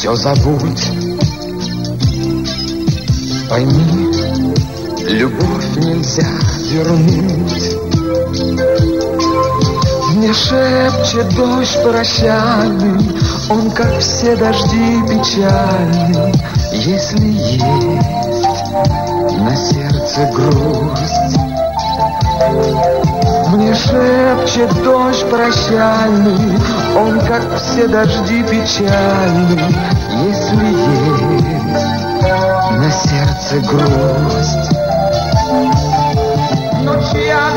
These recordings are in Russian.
все забудь. Пойми, любовь нельзя вернуть. Мне шепчет дождь прощальный, он, как все дожди, печальный. Если есть на сердце грусть, мне шепчет дождь прощальный, он, как все дожди, печальный. Если есть на сердце грусть. Но чья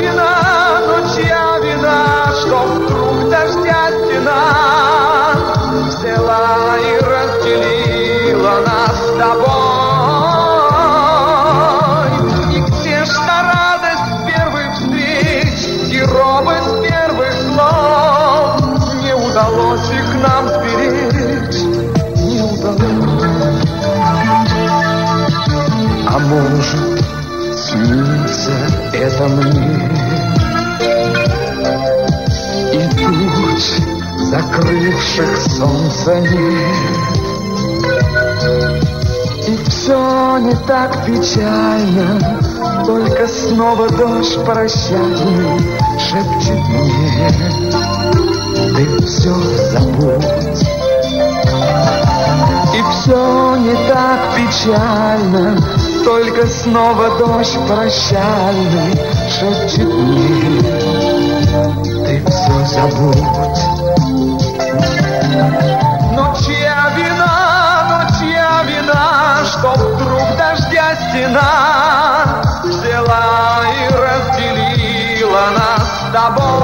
вина, что вдруг дождя стена взяла и разделила нас с тобой? И где ж та радость первых встреч и робость первых слов? Не удалось их нам сберечь, не удалось. А может, снится это мне, и туч, закрывших солнца нет. И все не так печально, только снова дождь прощальный шепчет мне: ты все забудь. И все не так печально, только снова дождь прощальный шепчет мне: ты все забудь. Но чья вина, что вдруг дождя стена взяла и разделила нас с тобой?